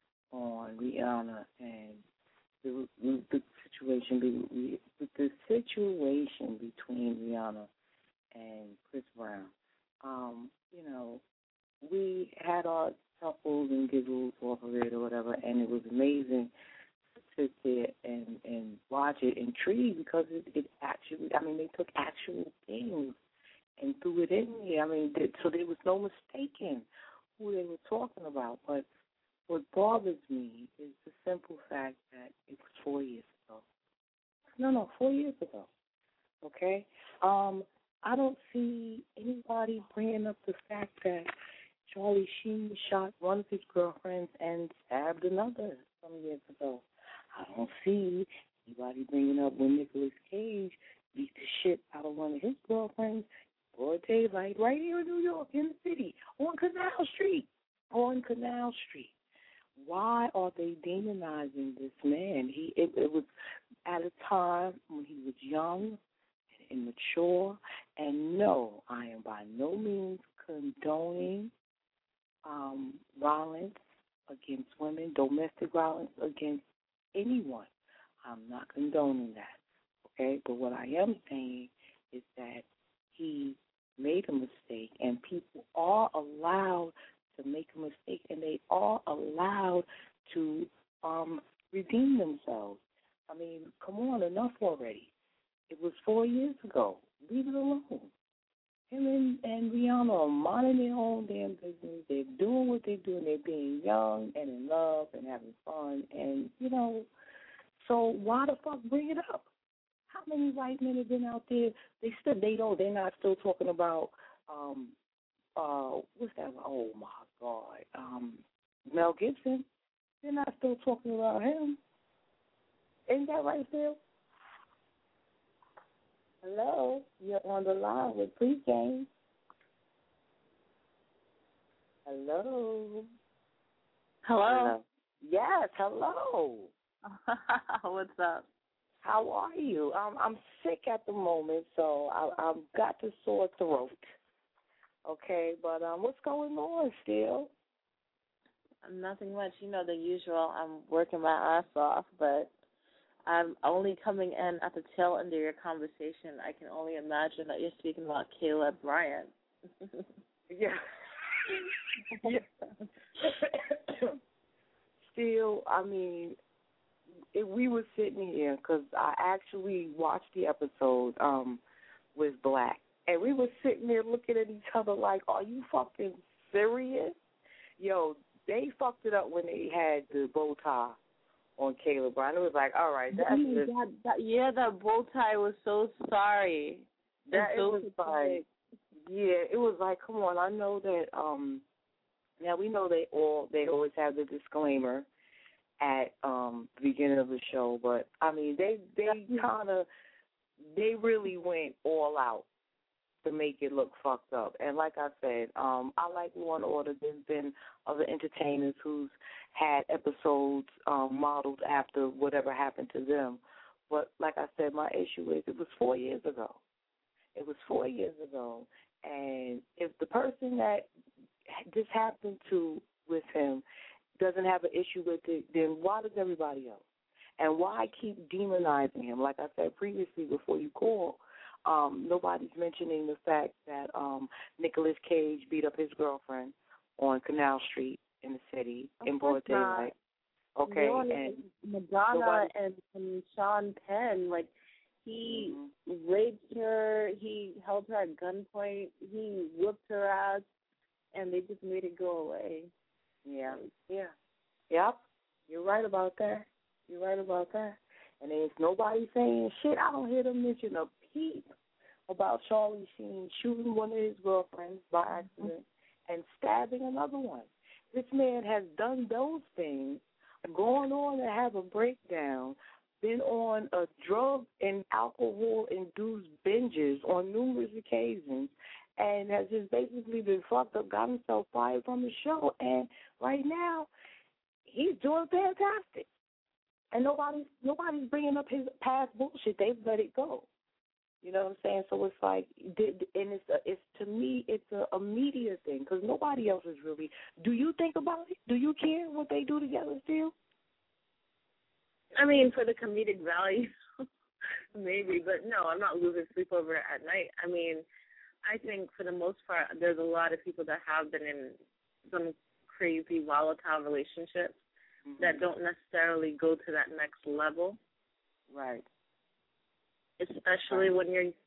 on Rihanna and the, the situation be, the situation between Rihanna and Chris Brown. Um, you know, we had our chuckles and giggles off of it or whatever, and it was amazing to sit there and, and watch it intrigued because it, it actually, I mean, they took actual things and threw it in there. I mean, so there was no mistaking who they were talking about. But what bothers me is the simple fact that it was four years ago. No, no, four years ago. Okay? Um, I don't see anybody bringing up the fact that Charlie Sheen shot one of his girlfriends and stabbed another some years ago. I don't see anybody bringing up when Nicolas Cage beat the shit out of one of his girlfriends, broad daylight, right here in New York, in the city, on Canal Street, on Canal Street. Why are they demonizing this man? He it, it was at a time when he was young and immature, and no, I am by no means condoning um, violence against women, domestic violence against anyone. I'm not condoning that, okay? But what I am saying is that he made a mistake, and people are allowed to make a mistake, and they are allowed to um, redeem themselves. I mean, come on, enough already. It was four years ago. Leave it alone. Him and, and Rihanna are minding their own damn business. They're doing what they're doing. They're being young and in love and having fun. And, you know, so why the fuck bring it up? How many white men have been out there? They still, they don't, they're not still talking about, um, uh, what's that? Oh, my God. Um, Mel Gibson. They're not still talking about him. Isn't that right, Phil? Hello, you're on the line with Pregame. Hello. Hello. Hello. Yes, hello. What's up? How are you? Um, I'm sick at the moment, so I, I've got the sore throat. Okay, but um, what's going on still? Nothing much. You know, the usual. I'm working my ass off, but I'm only coming in at the tail end of your conversation. I can only imagine that you're speaking about Caleb Bryant. Yeah. Yeah. Still, I mean, it, we were sitting here because I actually watched the episode um, with Black, and we were sitting there looking at each other like, are you fucking serious? Yo, they fucked it up when they had the bow tie on Caleb Bryant. It was like, all right, that's mm, just... that, that, yeah, that bow tie was so sorry. That so it was like, yeah, it was like, come on, I know that, um, now we know they all, they always have the disclaimer at um, the beginning of the show, but, I mean, they, they kind of, they really went all out to make it look fucked up. And like I said, um, I like Law and Order. There's been other entertainers who's had episodes um, modeled after whatever happened to them. But like I said, my issue is it was four years ago. It was four years ago. And if the person that this happened to with him doesn't have an issue with it, then why does everybody else? And why keep demonizing him? Like I said previously before you called, Um, nobody's mentioning the fact that um, Nicolas Cage beat up his girlfriend on Canal Street in the city of in broad daylight. Okay, you know, and Madonna nobody... and, and Sean Penn, like he mm-hmm. raped her, he held her at gunpoint, he whipped her ass, and they just made it go away. Yeah, yeah, yep. You're right about that. You're right about that. And there's nobody saying shit. I don't hear them mention a deep about Charlie Sheen shooting one of his girlfriends by accident and stabbing another one. This man has done those things, gone on to have a breakdown, been on a drug and alcohol-induced binges on numerous occasions, and has just basically been fucked up, got himself fired from the show, and right now he's doing fantastic. And nobody's nobody's bringing up his past bullshit. They've let it go. You know what I'm saying? So it's like, and it's a, it's to me, it's a, a media thing because nobody else is really. Do you think about it? Do you care what they do together still? I mean, for the comedic value, maybe, but no, I'm not losing sleep over it at night. I mean, I think for the most part, there's a lot of people that have been in some crazy, volatile relationships mm-hmm. that don't necessarily go to that next level. Right. Especially right. when you're,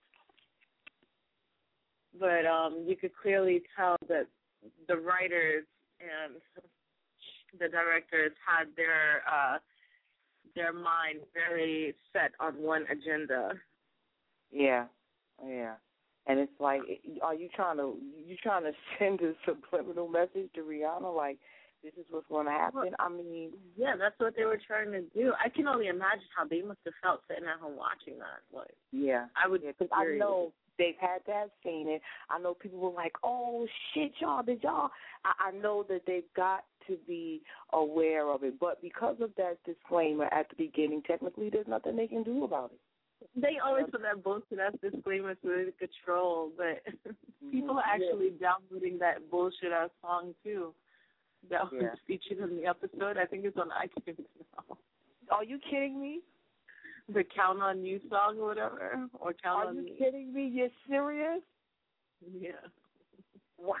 but um, you could clearly tell that the writers and the directors had their uh, their mind very set on one agenda. Yeah, yeah, and it's like, are you trying to you trying to send a subliminal message to Rihanna like this is what's going to happen? I mean, yeah, that's what they were trying to do. I can only imagine how they must have felt sitting at home watching that. Like, yeah, I would, because yeah, I know they've had to have seen it. I know people were like, "Oh shit, y'all, did y'all?" I, I know that they've got to be aware of it, but because of that disclaimer at the beginning, technically, there's nothing they can do about it. They always put that bullshit as disclaimer so they could troll, but people are actually yeah. downloading that bullshit ass song too. That was yeah. featured in the episode. I think it's on iTunes now. Are you kidding me? The Count on You song or whatever, or Count Are on you Me. kidding me? You're serious? Yeah. Wow.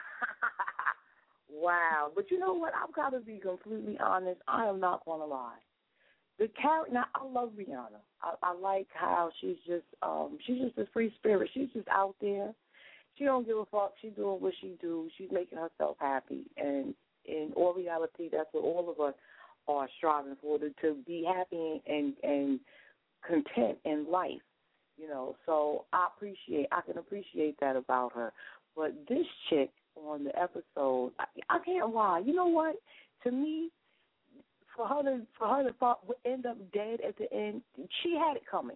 Wow. But you know what? I've got to be completely honest. I am not going to lie. The character, now, I love Rihanna. I, I like how she's just, um, she's just a free spirit. She's just out there. She don't give a fuck. She's doing what she do. She's making herself happy. And in all reality, that's what all of us are striving for, to, to be happy and, and content in life, you know. So I appreciate, I can appreciate that about her. But this chick on the episode, I, I can't lie. You know what? To me, for her to for her to fall, end up dead at the end, she had it coming.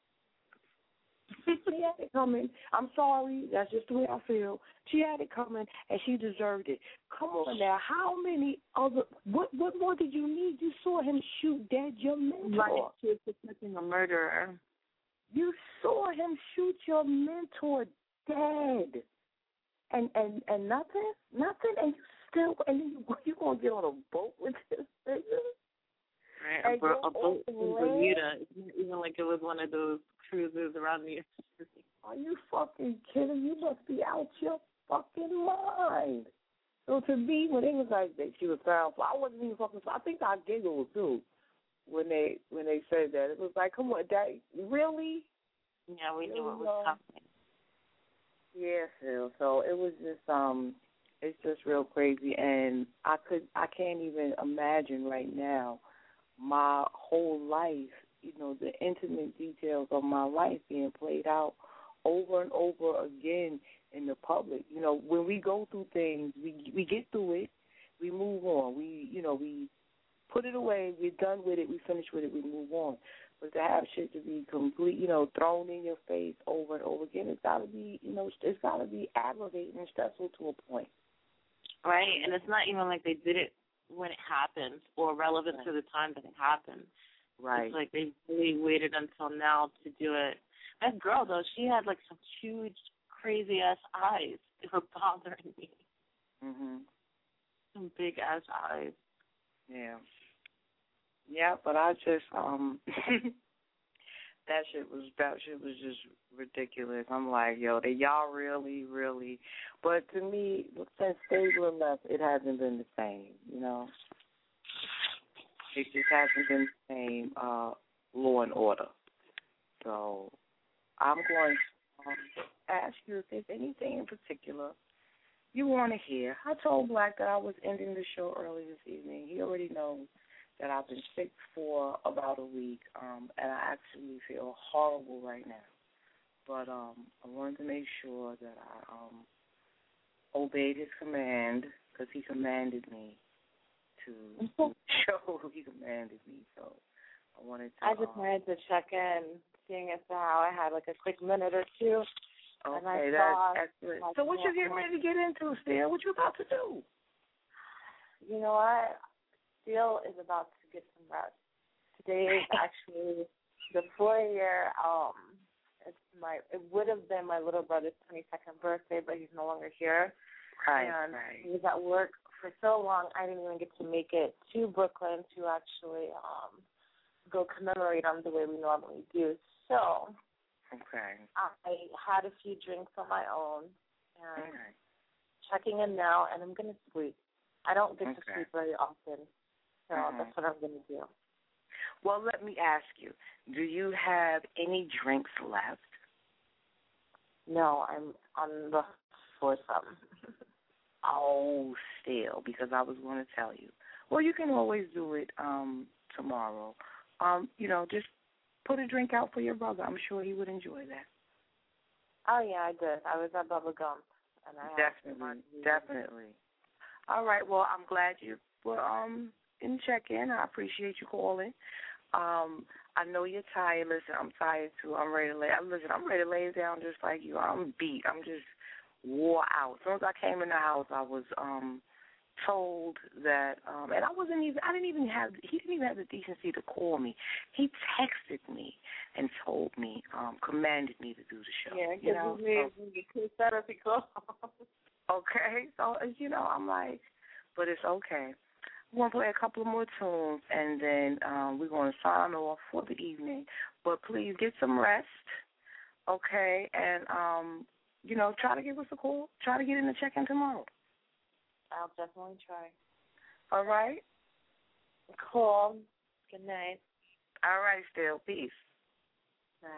She had it coming. I'm sorry. That's just the way I feel. She had it coming, and she deserved it. Come on now. How many other, what what more did you need? You saw him shoot dead your mentor. Right. She was protecting a murderer. You saw him shoot your mentor dead. And and, and nothing? Nothing? And you still, and then you, you going to get on a boat with this nigga? Right, a, bro- a boat in Bermuda. It's not even like it was one of those cruises around New York City. Are you fucking kidding? You must be out your fucking mind. So to me, when it was like that, she was found, I wasn't even fucking. I think I giggled too when they when they said that. It was like, come on, that really? Yeah, we knew it was coming. Yeah, Phil. So it was just um, it's just real crazy, and I could I can't even imagine right now my whole life, you know, the intimate details of my life being played out over and over again in the public. You know, when we go through things, we we get through it, we move on. We, you know, we put it away, we're done with it, we finish with it, we move on. But to have shit to be complete, you know, thrown in your face over and over again, it's got to be, you know, it's got to be aggravating and stressful to a point. Right, and it's not even like they did it when it happened or relevant right. to the time that it happened. Right. It's like they really waited until now to do it. That girl, though, she had like some huge, crazy-ass eyes. They were bothering me. Mm-hmm. Some big-ass eyes. Yeah. Yeah, but I just, um, that shit was, that shit was just ridiculous. I'm like, yo, they y'all really, really, but to me, since Stabler left, it hasn't been the same, you know. It just hasn't been the same uh, Law and Order. So I'm going to um, ask you if there's anything in particular you want to hear. I told Black that I was ending the show early this evening. He already knows that I've been sick for about a week, um, and I actually feel horrible right now. but um, I wanted to make sure that I um obeyed his command because he commanded me to show. He commanded me, so I wanted to. I just um, wanted to check in, seeing as how I had like a quick minute or two. Okay, and I that's saw, excellent. like, So what you getting ready to get into, Steele? What you about to do? You know what? Steele is about to get some rest. Today is actually the four-year. Um, it's my. It would have been my little brother's twenty-second birthday, but he's no longer here. Right, and right. he was at work for so long, I didn't even get to make it to Brooklyn to actually um go commemorate him the way we normally do. So. Okay. I had a few drinks on my own and okay. checking in now, and I'm going to sleep. I don't get okay. to sleep very often, so mm-hmm. that's what I'm going to do. Well, let me ask you, do you have any drinks left? No, I'm on the for some. Oh, still, because I was going to tell you. Well, you can always do it um, tomorrow. Um, you know, just put a drink out for your brother. I'm sure he would enjoy that. Oh, yeah, I did. I was at Bubba Gump. And I definitely, definitely. All right, well, I'm glad you were um, in check-in. I appreciate you calling. Um, I know you're tired. Listen, I'm tired, too. I'm ready to lay Listen, I'm ready to lay down just like you. I'm beat. I'm just wore out. As soon as I came in the house, I was um, told that, um, and I wasn't even, I didn't even have, he didn't even have the decency to call me. He texted me and told me, um, commanded me to do the show. Yeah, you know? because that if he calls. Okay, so, you know, I'm like, but it's okay. We're going to play a couple of more tunes, and then um, we're going to sign off for the evening. But please get some rest, okay, and, um, you know, try to give us a call. Try to get in the check-in tomorrow. I'll definitely try. All right? Cool. Good night. All right, still. Peace. All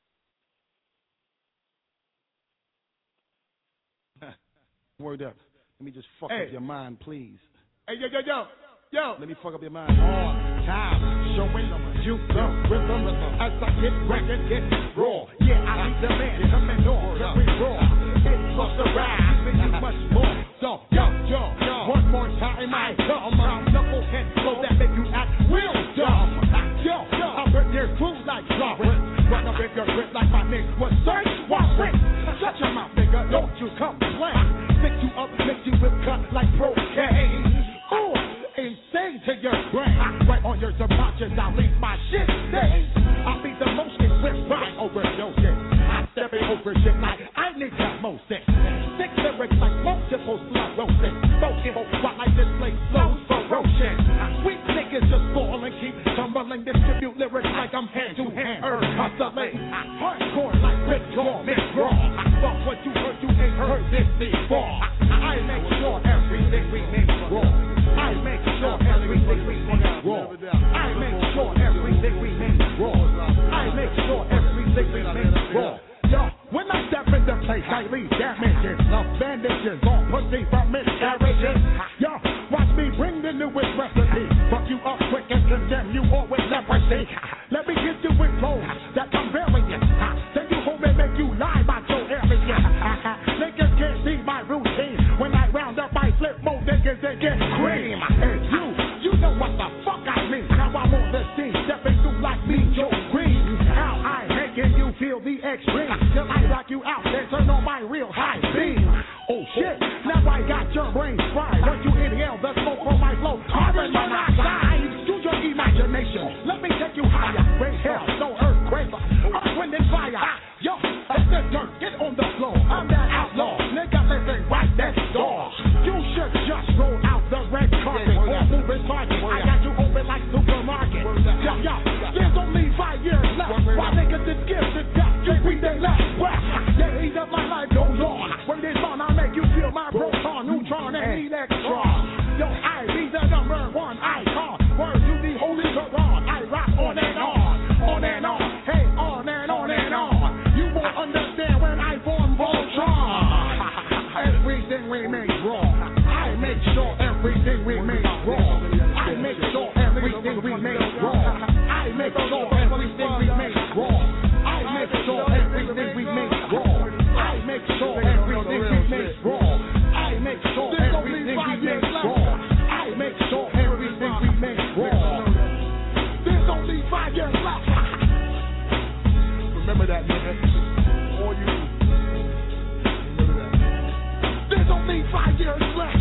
right. Word up. Let me just fuck hey. up your mind, please. Hey, yo, yo, yo. Yo. Let me fuck up your mind all the time. Showing you the rhythm as I get record, get raw. Yeah, I need the man coming on, very raw. It's plus the rap, giving you much more. So, yo, yo, yo. One more time I come around knucklehead so that make you act real dumb. Yo, yo. I burn your food like Robert. Run up in your grip like my name was Search Warren. Shut your mouth, nigga, don't you complain. Stick you up, make you whip cut like cocaine. Ooh, insane to your brain. Right on your subconscious, I'll leave my shit stains. I'll be the most swift by overdosing. I'm stepping over shit like I need osmosis. Six lyrics like multiple sclerosis. Spoken while I display slow ferocious. Weak niggas just fall and keep tumbling. Distribute lyrics like I'm hand to hand. Earth hustling. Hardcore like Rick Gorman raw. Fuck what you heard, you ain't heard this before. I make sure everything we make raw. I make sure everything we make raw. I make sure everything we make raw. I make sure everything we make raw. Yo, when I step in the place, I leave damages. Love bandages on pussy from miscarriages. Yo, watch me bring the newest recipe. Fuck you up quick and condemn you all with leprosy. Let me hit you with flows that I'm variant. Then you home and make you lie about your area. Niggas can't see my routine. When I round up, I flip more niggas and get cream. And you, you know what the fuck I mean. Now I'm on the scene, stepping through like me, Joe Green. How I making you feel the extreme. Till I rock you out and turn on my real high beam. Oh shit, now I got your brain fried. Once you inhale the smoke from my flow, carbon monoxide. Use your imagination, let me take you higher. Great hell, no earthquake, earth, wind and fire. Yo, that's the dirt, get on the floor. I'm that outlaw, nigga living right next door. You should just roll out the red carpet or move it target. I got you open like supermarket. Yo, yo, there's only five years left. Why niggas is gifted, got you be they left. Yeah, heat up my life goes on. Word is on, I make you feel my proton, neutron, and electron. Yo, I be the number one icon. Word to the holy Quran. I rock on and on, on and on. Hey, on and on and on. You won't understand when I form Voltron. Everything we make wrong. I make sure everything we make wrong. I make sure everything we make wrong. I make sure everything we make wrong. I make sure everything we make all you. There's only five years left.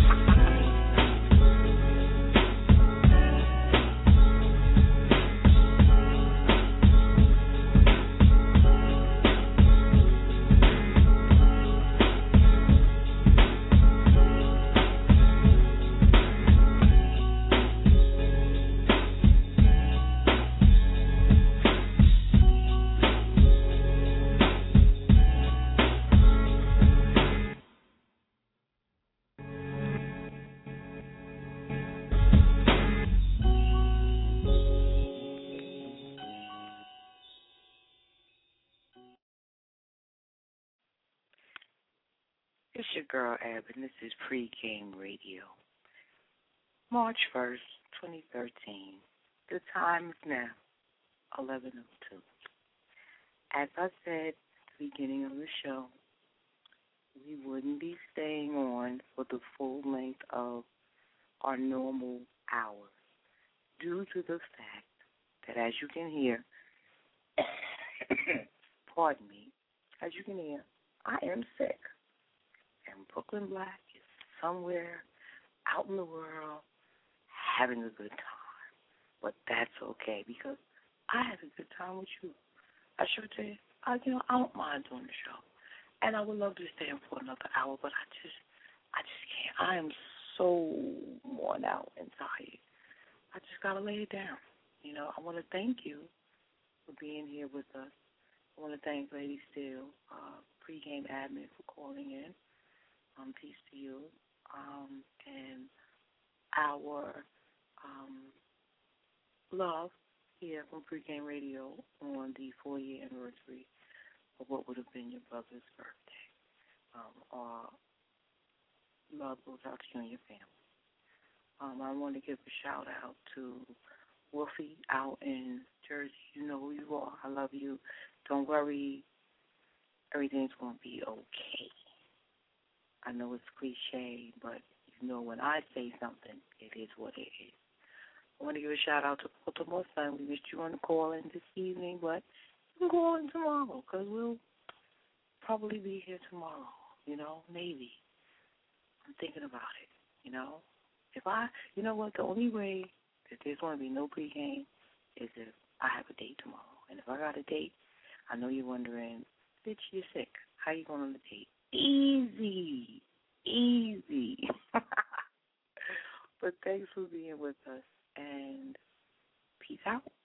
It's your girl, Ab, and this is Pre-Game Radio. March first, twenty thirteen. The time is now eleven oh two. As I said at the beginning of the show, we wouldn't be staying on for the full length of our normal hour due to the fact that, as you can hear, pardon me, as you can hear, I am sick. And Brooklyn Black is somewhere out in the world having a good time. But that's okay because I had a good time with you. I sure did. I, you know, I don't mind doing the show. And I would love to stay on for another hour, but I just, I just can't. I am so worn out and tired. I just got to lay it down. You know, I want to thank you for being here with us. I want to thank Lady Steele, uh, pregame admin, for calling in. Um, peace to you. Um, and our um, love here from Pregame Radio on the four-year anniversary of what would have been your brother's birthday. Um, our love goes out to you and your family. Um, I want to give a shout-out to Wolfie out in Jersey. You know who you are. I love you. Don't worry. Everything's going to be okay. I know it's cliche, but you know when I say something, it is what it is. I want to give a shout-out to Baltimore Sun. We missed you on the call-in this evening, but you can call in tomorrow because we'll probably be here tomorrow, you know, maybe. I'm thinking about it, you know. If I, you know what, the only way that there's going to be no pregame is if I have a date tomorrow. And if I got a date, I know you're wondering, bitch, you're sick. How you going on the date? Easy, easy. But thanks for being with us, and peace out.